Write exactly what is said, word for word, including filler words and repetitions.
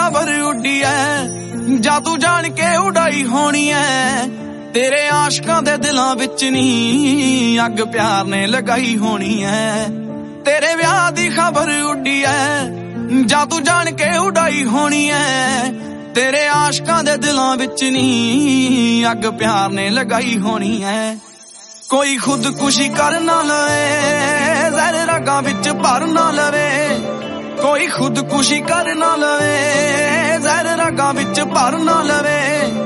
खबर उड़ी है जा तू जान के उड़ाई होनी है तेरे आशकां दे दिलां विच नी अग प्यार ने लगाई होनी है तेरे ब्याह दी खबर उड़ी है जा तू जान के उड़ाई होनी है तेरे आशकां दे दिलां विच नी अग प्यार ने लगाई होनी है कोई खुदकुशी कर ना लवे जहर रगां विच भर ना लवे कोई खुदकुशी कर ना लवे जहर रगां विच भर ना लवे